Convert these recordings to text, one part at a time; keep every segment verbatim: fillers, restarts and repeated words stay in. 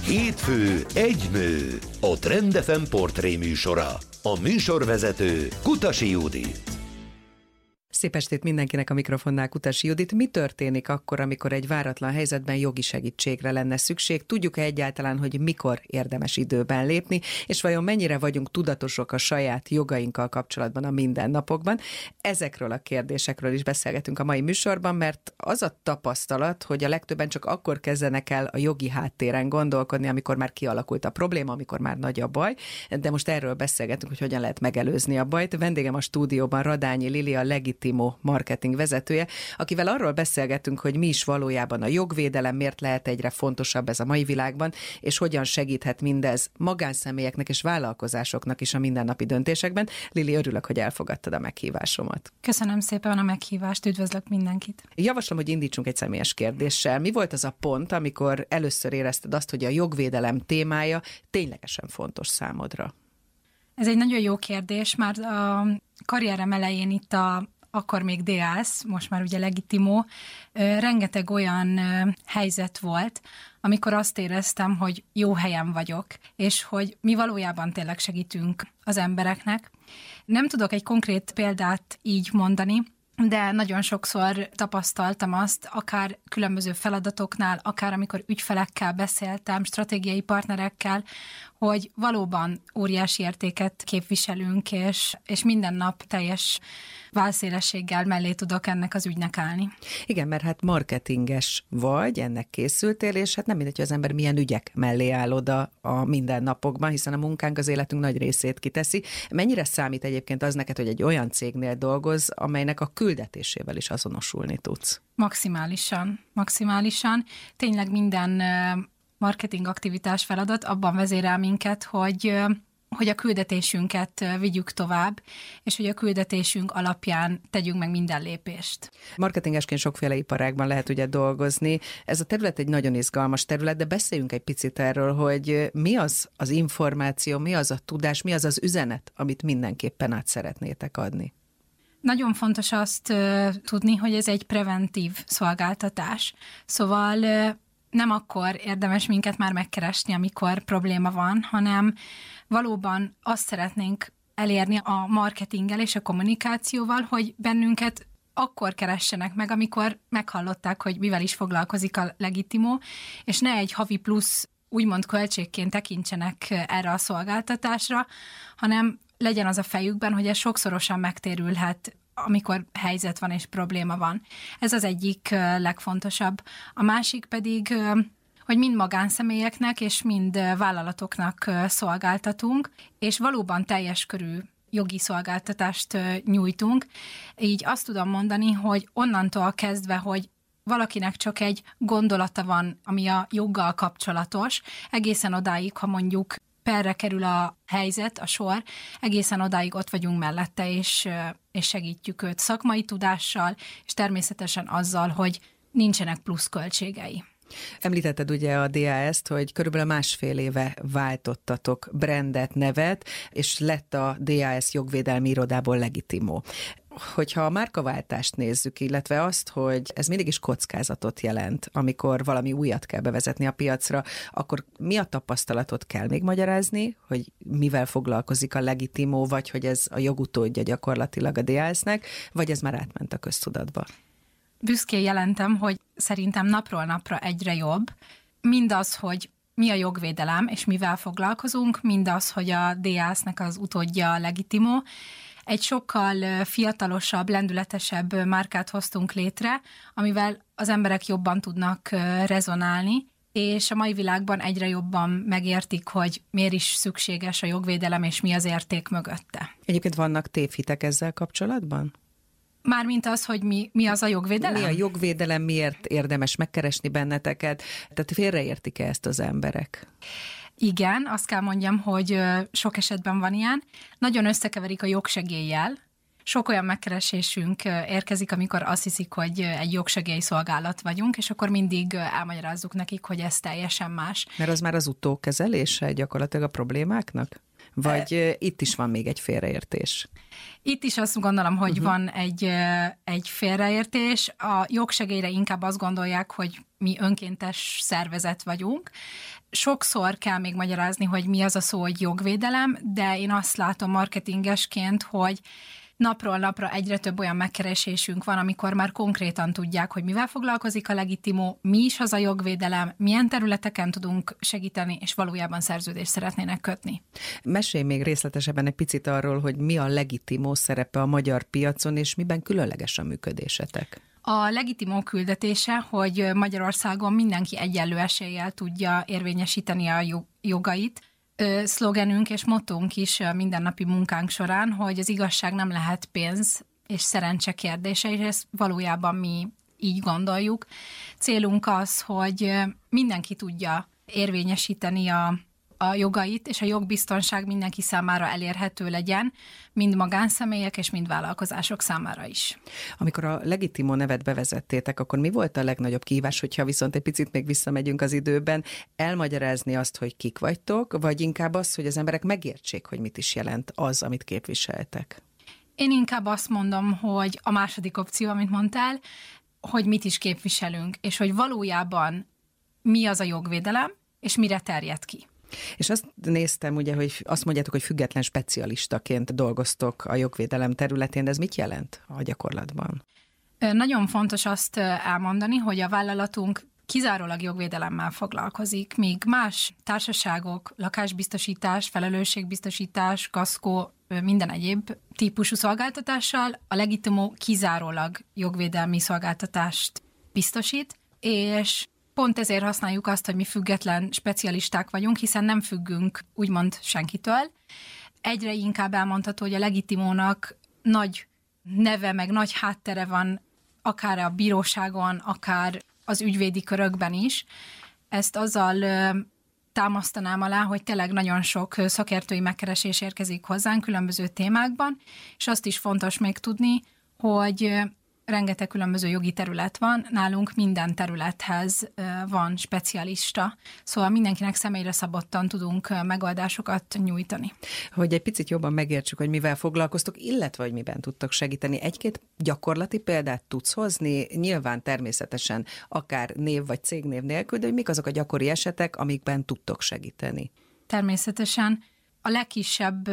Hétfő egy nő, a Trend ef em portré műsora. A műsorvezető Kutasi Judit. Szép estét mindenkinek, a mikrofonnál Kutasi Judit. Mi történik akkor, amikor egy váratlan helyzetben jogi segítségre lenne szükség? Tudjuk-e egyáltalán, hogy mikor érdemes időben lépni, és vajon mennyire vagyunk tudatosok a saját jogainkkal kapcsolatban a mindennapokban? Ezekről a kérdésekről is beszélgetünk a mai műsorban, mert az a tapasztalat, hogy a legtöbben csak akkor kezdenek el a jogi háttéren gondolkodni, amikor már kialakult a probléma, amikor már nagy a baj, de most erről beszélgetünk, hogy hogyan lehet megelőzni a bajt. Vendégem a stúdióban Radányi Lili, a Legitimó marketing vezetője, akivel arról beszélgetünk, hogy mi is valójában a jogvédelem, miért lehet egyre fontosabb ez a mai világban, és hogyan segíthet mindez magánszemélyeknek és vállalkozásoknak is a mindennapi döntésekben. Lili, örülök, hogy elfogadtad a meghívásomat. Köszönöm szépen a meghívást, üdvözlök mindenkit. Javaslom, hogy indítsunk egy személyes kérdéssel. Mi volt az a pont, amikor először érezted azt, hogy a jogvédelem témája ténylegesen fontos számodra? Ez egy nagyon jó kérdés. Már a karrierem elején itt a akkor még dé á es, most már ugye Legitimó, rengeteg olyan helyzet volt, amikor azt éreztem, hogy jó helyen vagyok, és hogy mi valójában tényleg segítünk az embereknek. Nem tudok egy konkrét példát így mondani, de nagyon sokszor tapasztaltam azt, akár különböző feladatoknál, akár amikor ügyfelekkel beszéltem, stratégiai partnerekkel, hogy valóban óriási értéket képviselünk, és, és minden nap teljes válszélességgel mellé tudok ennek az ügynek állni. Igen, mert hát marketinges vagy, ennek készültél, és hát nem mindegy, hogy az ember milyen ügyek mellé áll oda a mindennapokban, hiszen a munkánk az életünk nagy részét kiteszi. Mennyire számít egyébként az neked, hogy egy olyan cégnél dolgoz, amelynek a küldetésével is azonosulni tudsz? Maximálisan, maximálisan. Tényleg minden marketing aktivitás feladat abban vezérel minket, hogy hogy a küldetésünket vigyük tovább, és hogy a küldetésünk alapján tegyünk meg minden lépést. Marketingesként sokféle iparágban lehet ugye dolgozni. Ez a terület egy nagyon izgalmas terület, de beszéljünk egy picit erről, hogy mi az az információ, mi az a tudás, mi az az üzenet, amit mindenképpen át szeretnétek adni. Nagyon fontos azt uh, tudni, hogy ez egy preventív szolgáltatás. Szóval uh, nem akkor érdemes minket már megkeresni, amikor probléma van, hanem valóban azt szeretnénk elérni a marketinggel és a kommunikációval, hogy bennünket akkor keressenek meg, amikor meghallották, hogy mivel is foglalkozik a Legitimó, és ne egy havi plusz úgymond költségként tekintsenek erre a szolgáltatásra, hanem legyen az a fejükben, hogy ez sokszorosan megtérülhet, amikor helyzet van és probléma van. Ez az egyik legfontosabb. A másik pedig, hogy mind magánszemélyeknek és mind vállalatoknak szolgáltatunk, és valóban teljes körű jogi szolgáltatást nyújtunk. Így azt tudom mondani, hogy onnantól kezdve, hogy valakinek csak egy gondolata van, ami a joggal kapcsolatos, egészen odáig, ha mondjuk perre kerül a helyzet, a sor, egészen odáig ott vagyunk mellette, és, és segítjük őt szakmai tudással, és természetesen azzal, hogy nincsenek plusz költségei. Említetted ugye a dé á es-t, hogy körülbelül másfél éve váltottatok brandet, nevet, és lett a dé á es jogvédelmi irodából Legitimó. Hogyha a márkaváltást nézzük, illetve azt, hogy ez mindig is kockázatot jelent, amikor valami újat kell bevezetni a piacra, akkor mi a tapasztalatot kell még magyarázni, hogy mivel foglalkozik a Legitimó, vagy hogy ez a jogutódja gyakorlatilag a dé á es-nek, vagy ez már átment a köztudatba? Büszkén jelentem, hogy szerintem napról napra egyre jobb. Mindaz, hogy mi a jogvédelem, és mivel foglalkozunk, mindaz, hogy a dé á es-nek az utódja a Legitimó. Egy sokkal fiatalosabb, lendületesebb márkát hoztunk létre, amivel az emberek jobban tudnak rezonálni, és a mai világban egyre jobban megértik, hogy miért is szükséges a jogvédelem, és mi az érték mögötte. Egyébként vannak tévhitek ezzel kapcsolatban? Mármint az, hogy mi, mi az a jogvédelem? Mi a jogvédelem, miért érdemes megkeresni benneteket? Tehát félreértik-e ezt az emberek? Igen, azt kell mondjam, hogy sok esetben van ilyen. Nagyon összekeverik a jogsegéllyel. Sok olyan megkeresésünk érkezik, amikor azt hiszik, hogy egy jogsegély szolgálat vagyunk, és akkor mindig elmagyarázzuk nekik, hogy ez teljesen más. Mert az már az utókezelése gyakorlatilag a problémáknak? Vagy e... itt is van még egy félreértés? Itt is azt gondolom, hogy uh-huh. van egy, egy félreértés. A jogsegélyre inkább azt gondolják, hogy mi önkéntes szervezet vagyunk. Sokszor kell még magyarázni, hogy mi az a szó, hogy jogvédelem, de én azt látom marketingesként, hogy napról napra egyre több olyan megkeresésünk van, amikor már konkrétan tudják, hogy mivel foglalkozik a Legitimó, mi is az a jogvédelem, milyen területeken tudunk segíteni, és valójában szerződést szeretnének kötni. Mesélj még részletesebben egy picit arról, hogy mi a Legitimó szerepe a magyar piacon, és miben különleges a működésetek. A Legitimó küldetése, hogy Magyarországon mindenki egyenlő eséllyel tudja érvényesíteni a jogait. Szlogenünk és mottónk is mindennapi munkánk során, hogy az igazság nem lehet pénz és szerencse kérdése, és ezt valójában mi így gondoljuk. Célunk az, hogy mindenki tudja érvényesíteni a, a jogait, és a jogbiztonság mindenki számára elérhető legyen, mind magánszemélyek és mind vállalkozások számára is. Amikor a Legitimó nevet bevezettétek, akkor mi volt a legnagyobb kihívás, hogyha viszont egy picit még visszamegyünk az időben, elmagyarázni azt, hogy kik vagytok, vagy inkább az, hogy az emberek megértsék, hogy mit is jelent az, amit képviseltek? Én inkább azt mondom, hogy a második opció, amit mondtál, hogy mit is képviselünk, és hogy valójában mi az a jogvédelem, és mire terjed ki. És azt néztem, ugye, hogy azt mondjátok, hogy független specialistaként dolgoztok a jogvédelem területén, de ez mit jelent a gyakorlatban? Nagyon fontos azt elmondani, hogy a vállalatunk kizárólag jogvédelemmel foglalkozik, míg más társaságok, lakásbiztosítás, felelősségbiztosítás, kaszkó, minden egyéb típusú szolgáltatással, a Legitimó kizárólag jogvédelmi szolgáltatást biztosít, és pont ezért használjuk azt, hogy mi független specialisták vagyunk, hiszen nem függünk úgymond senkitől. Egyre inkább elmondható, hogy a Legitimónak nagy neve, meg nagy háttere van, akár a bíróságon, akár az ügyvédi körökben is. Ezt azzal ö, támasztanám alá, hogy tényleg nagyon sok szakértői megkeresés érkezik hozzánk különböző témákban, és azt is fontos még tudni, hogy rengeteg különböző jogi terület van, nálunk minden területhez van specialista, szóval mindenkinek személyre szabottan tudunk megoldásokat nyújtani. Hogy egy picit jobban megértsük, hogy mivel foglalkoztok, illetve hogy miben tudtok segíteni. Egy-két gyakorlati példát tudsz hozni, nyilván természetesen akár név vagy cégnév nélkül, de hogy mik azok a gyakori esetek, amikben tudtok segíteni? Természetesen a legkisebb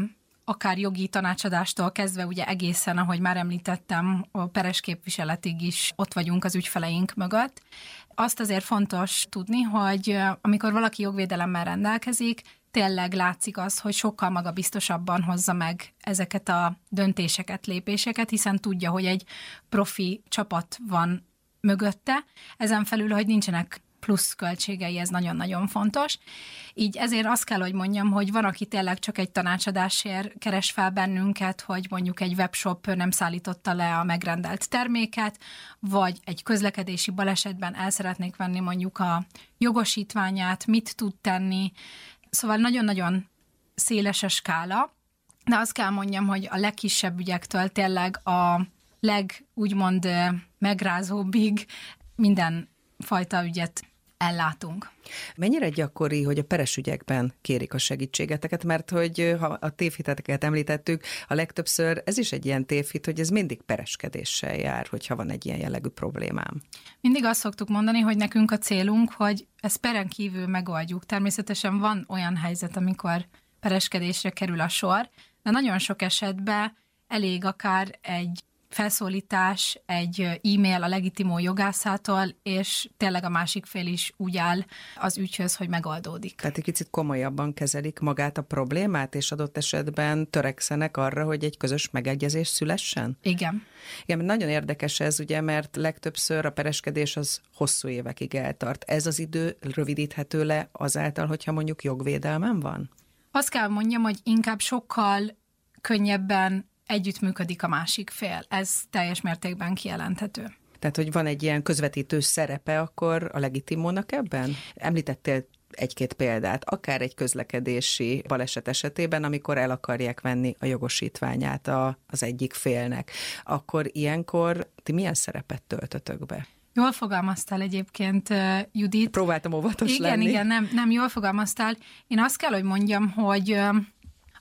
akár jogi tanácsadástól kezdve, ugye egészen, ahogy már említettem, a peres képviseletig is ott vagyunk az ügyfeleink mögött. Azt azért fontos tudni, hogy amikor valaki jogvédelemmel rendelkezik, tényleg látszik az, hogy sokkal magabiztosabban hozza meg ezeket a döntéseket, lépéseket, hiszen tudja, hogy egy profi csapat van mögötte. Ezen felül, hogy nincsenek plusz költségei, ez nagyon-nagyon fontos. Így ezért azt kell, hogy mondjam, hogy van, aki tényleg csak egy tanácsadásért keres fel bennünket, hogy mondjuk egy webshop nem szállította le a megrendelt terméket, vagy egy közlekedési balesetben el szeretnék venni mondjuk a jogosítványát, mit tud tenni. Szóval nagyon-nagyon széles a skála, de azt kell mondjam, hogy a legkisebb ügyektől tényleg a leg úgymond megrázóbbig minden fajta ügyet ellátunk. Mennyire gyakori, hogy a peres ügyekben kérik a segítségeteket, mert hogy ha a tévhiteteket említettük, a legtöbbször ez is egy ilyen tévhit, hogy ez mindig pereskedéssel jár, hogyha van egy ilyen jellegű problémám. Mindig azt szoktuk mondani, hogy nekünk a célunk, hogy ezt peren kívül megoldjuk. Természetesen van olyan helyzet, amikor pereskedésre kerül a sor, de nagyon sok esetben elég akár egy felszólítás, egy e-mail a Legitimó jogászától, és tényleg a másik fél is úgy áll az ügyhöz, hogy megoldódik. Tehát egy kicsit komolyabban kezelik magát a problémát, és adott esetben törekszenek arra, hogy egy közös megegyezés szülessen? Igen. Igen, nagyon érdekes ez, ugye, mert legtöbbször a pereskedés az hosszú évekig eltart. Ez az idő rövidíthető le azáltal, hogyha mondjuk jogvédelmem van? Azt kell mondjam, hogy inkább sokkal könnyebben együttműködik a másik fél. Ez teljes mértékben kijelenthető. Tehát, hogy van egy ilyen közvetítő szerepe akkor a Legitimónak ebben? Említettél egy-két példát, akár egy közlekedési baleset esetében, amikor el akarják venni a jogosítványát a, az egyik félnek. Akkor ilyenkor ti milyen szerepet töltötök be? Jól fogalmaztál egyébként, Judit. Próbáltam óvatos igen, lenni. Igen, nem, nem jól fogalmaztál. Én azt kell, hogy mondjam, hogy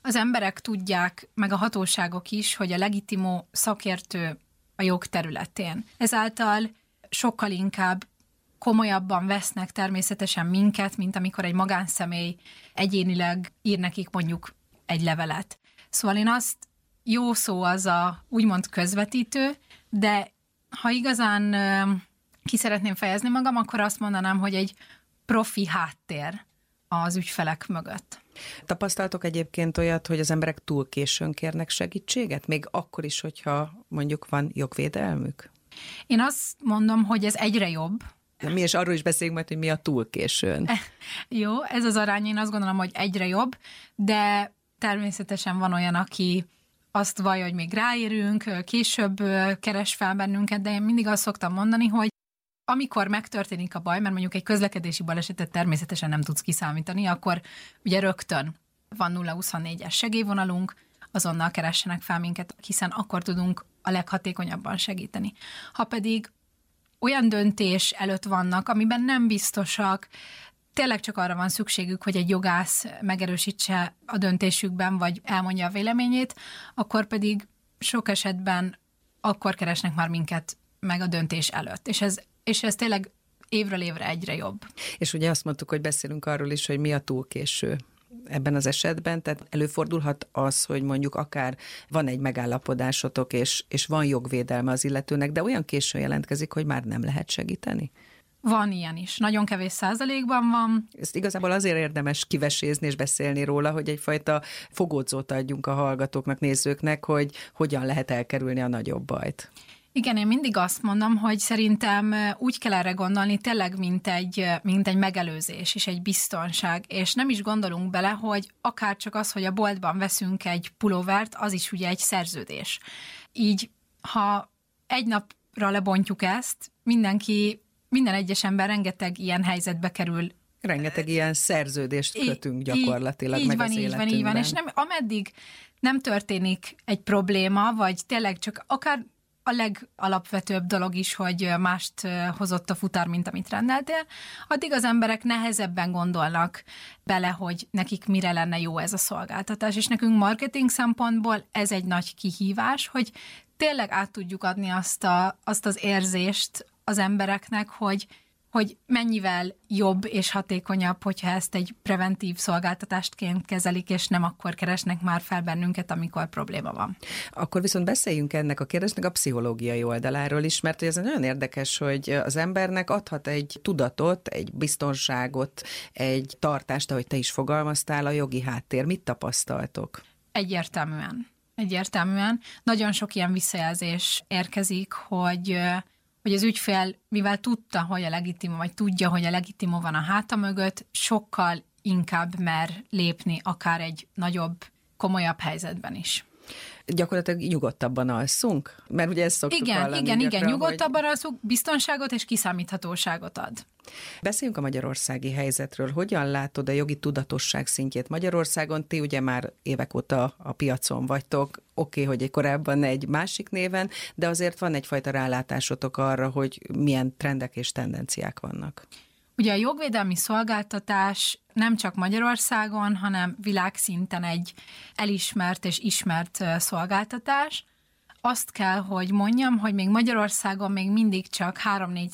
az emberek tudják, meg a hatóságok is, hogy a legitimó szakértő a jog területén. Ezáltal sokkal inkább komolyabban vesznek természetesen minket, mint amikor egy magánszemély egyénileg ír nekik mondjuk egy levelet. Szóval én azt, jó szó az a úgymond közvetítő, de ha igazán ki szeretném fejezni magam, akkor azt mondanám, hogy egy profi háttér az ügyfelek mögött. Tapasztaltok egyébként olyat, hogy az emberek túl későn kérnek segítséget? Még akkor is, hogyha mondjuk van jogvédelmük? Én azt mondom, hogy ez egyre jobb. Mi is arról is beszélünk majd, hogy mi a túl későn. Jó, ez az arány, én azt gondolom, hogy egyre jobb, de természetesen van olyan, aki azt vallja, hogy még ráérünk, később keres fel bennünket, de én mindig azt szoktam mondani, hogy amikor megtörténik a baj, mert mondjuk egy közlekedési balesetet természetesen nem tudsz kiszámítani, akkor ugye rögtön van nulla huszonnégyes segélyvonalunk, azonnal keressenek fel minket, hiszen akkor tudunk a leghatékonyabban segíteni. Ha pedig olyan döntés előtt vannak, amiben nem biztosak, tényleg csak arra van szükségük, hogy egy jogász megerősítse a döntésükben, vagy elmondja a véleményét, akkor pedig sok esetben akkor keresnek már minket meg a döntés előtt. És ez, és ez tényleg évről évre egyre jobb. És ugye azt mondtuk, hogy beszélünk arról is, hogy mi a túl késő ebben az esetben, tehát előfordulhat az, hogy mondjuk akár van egy megállapodásotok, és, és van jogvédelme az illetőnek, de olyan későn jelentkezik, hogy már nem lehet segíteni? Van ilyen is. Nagyon kevés százalékban van. Ezt igazából azért érdemes kivesézni és beszélni róla, hogy egyfajta fogódzót adjunk a hallgatóknak, nézőknek, hogy hogyan lehet elkerülni a nagyobb bajt. Igen, én mindig azt mondom, hogy szerintem úgy kell erre gondolni, tényleg mint egy, mint egy megelőzés és egy biztonság, és nem is gondolunk bele, hogy akár csak az, hogy a boltban veszünk egy pulóvert, az is ugye egy szerződés. Így, ha egy napra lebontjuk ezt, mindenki, minden egyes ember rengeteg ilyen helyzetbe kerül. Rengeteg ilyen szerződést kötünk gyakorlatilag így, meg van, az így életünkben. van, így van, és nem, ameddig nem történik egy probléma, vagy tényleg csak akár a legalapvetőbb dolog is, hogy mást hozott a futár, mint amit rendeltél, addig az emberek nehezebben gondolnak bele, hogy nekik mire lenne jó ez a szolgáltatás, és nekünk marketing szempontból ez egy nagy kihívás, hogy tényleg át tudjuk adni azt, a, azt az érzést az embereknek, hogy hogy mennyivel jobb és hatékonyabb, hogyha ezt egy preventív szolgáltatástként kezelik, és nem akkor keresnek már fel bennünket, amikor probléma van. Akkor viszont beszéljünk ennek a kérdésnek a pszichológiai oldaláról is, mert ez nagyon érdekes, hogy az embernek adhat egy tudatot, egy biztonságot, egy tartást, ahogy te is fogalmaztál, a jogi háttér. Mit tapasztaltok? Egyértelműen. Egyértelműen. Nagyon sok ilyen visszajelzés érkezik, hogy hogy az ügyfél, mivel tudta, hogy a legitimum, vagy tudja, hogy a legitimum van a háta mögött, sokkal inkább mer lépni akár egy nagyobb, komolyabb helyzetben is. Gyakorlatilag nyugodtabban alszunk? Mert ugye ezt szoktuk igen, hallani. Igen, gyakran, igen, nyugodtabban hogy... alszunk, biztonságot és kiszámíthatóságot ad. Beszéljünk a magyarországi helyzetről. Hogyan látod a jogi tudatosság szintjét Magyarországon? Ti ugye már évek óta a piacon vagytok. Oké, okay, hogy egy korábban egy másik néven, de azért van egyfajta rálátásotok arra, hogy milyen trendek és tendenciák vannak. Ugye a jogvédelmi szolgáltatás nem csak Magyarországon, hanem világszinten egy elismert és ismert szolgáltatás. Azt kell, hogy mondjam, hogy még Magyarországon még mindig csak három-négy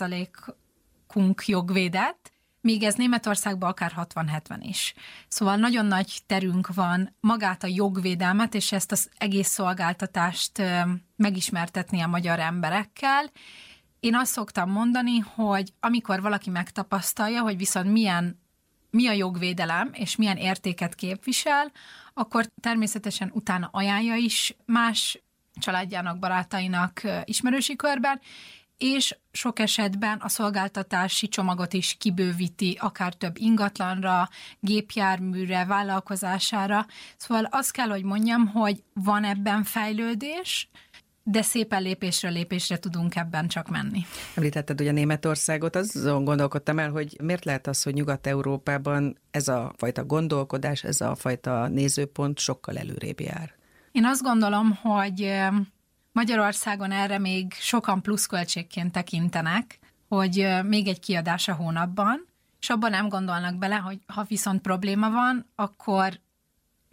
százalékunk jogvédett, míg ez Németországban akár hatvan-hetven is. Szóval nagyon nagy terünk van magát a jogvédelmet, és ezt az egész szolgáltatást megismertetni a magyar emberekkel. Én azt szoktam mondani, hogy amikor valaki megtapasztalja, hogy viszont milyen, mi a jogvédelem, és milyen értéket képvisel, akkor természetesen utána ajánlja is más családjának, barátainak, ismerősi körben, és sok esetben a szolgáltatási csomagot is kibővíti, akár több ingatlanra, gépjárműre, vállalkozására. Szóval azt kell, hogy mondjam, hogy van ebben fejlődés, de szépen lépésről lépésre tudunk ebben csak menni. Említetted ugye Németországot, azon gondolkodtam el, hogy miért lehet az, hogy Nyugat-Európában ez a fajta gondolkodás, ez a fajta nézőpont sokkal előrébb jár? Én azt gondolom, hogy Magyarországon erre még sokan pluszköltségként tekintenek, hogy még egy kiadás a hónapban, és abban nem gondolnak bele, hogy ha viszont probléma van, akkor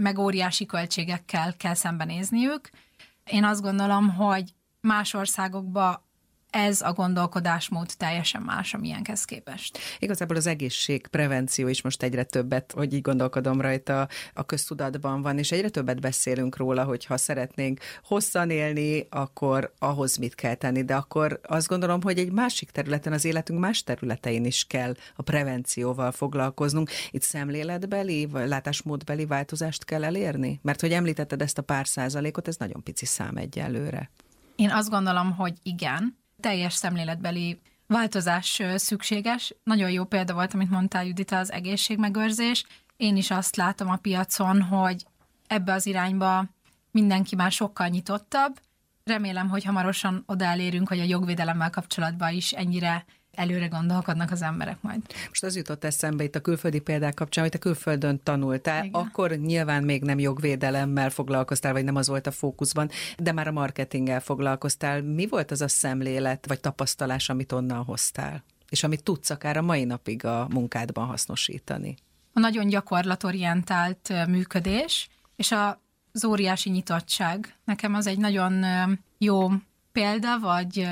meg óriási költségekkel kell szembenézniük. Én azt gondolom, hogy más országokban ez a gondolkodásmód teljesen más, amilyenhez képest. Igazából az egészségprevenció is most egyre többet, hogy így gondolkodom rajta, a köztudatban van, és egyre többet beszélünk róla, hogy ha szeretnénk hosszan élni, akkor ahhoz mit kell tenni, de akkor azt gondolom, hogy egy másik területen, az életünk más területein is kell a prevencióval foglalkoznunk. Itt szemléletbeli, vagy látásmódbeli változást kell elérni? Mert hogy említetted ezt a pár százalékot, ez nagyon pici szám egyelőre. Én azt gondolom, hogy igen, teljes szemléletbeli változás szükséges. Nagyon jó példa volt, amit mondtál, Judita, az egészségmegőrzés. Én is azt látom a piacon, hogy ebbe az irányba mindenki már sokkal nyitottabb. Remélem, hogy hamarosan oda elérünk, hogy a jogvédelemmel kapcsolatban is ennyire előre gondolkodnak az emberek majd. Most az jutott eszembe itt a külföldi példák kapcsán, hogy te külföldön tanultál, igen. Akkor nyilván még nem jogvédelemmel foglalkoztál, vagy nem az volt a fókuszban, de már a marketinggel foglalkoztál. Mi volt az a szemlélet, vagy tapasztalás, amit onnan hoztál? És amit tudsz akár a mai napig a munkádban hasznosítani? A nagyon gyakorlatorientált működés, és az óriási nyitottság. Nekem az egy nagyon jó példa, vagy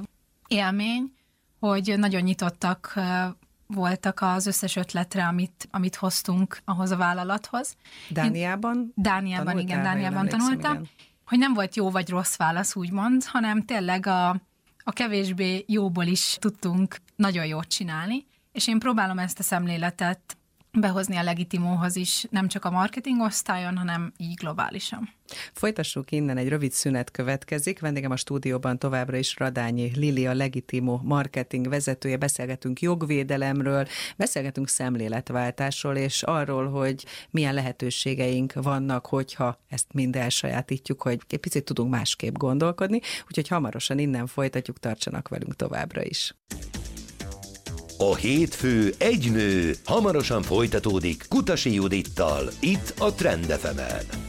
élmény, hogy nagyon nyitottak voltak az összes ötletre, amit, amit hoztunk ahhoz a vállalathoz. Dániában? Én, Dániában, tanultál, igen, Dániában tanultam. Igen. Hogy nem volt jó vagy rossz válasz, úgymond, hanem tényleg a, a kevésbé jóból is tudtunk nagyon jót csinálni, és én próbálom ezt a szemléletet behozni a Legitimóhoz is, nem csak a marketing osztályon, hanem így globálisan. Folytassuk innen, egy rövid szünet következik. Vendégem a stúdióban továbbra is Radányi Lili, a Legitimó marketing vezetője. Beszélgetünk jogvédelemről, beszélgetünk szemléletváltásról, és arról, hogy milyen lehetőségeink vannak, hogyha ezt mind elsajátítjuk, hogy egy picit tudunk másképp gondolkodni. Úgyhogy hamarosan innen folytatjuk, tartsanak velünk továbbra is. A hétfő egy nő hamarosan folytatódik Kutasi Judittal, itt a Trend ef emen.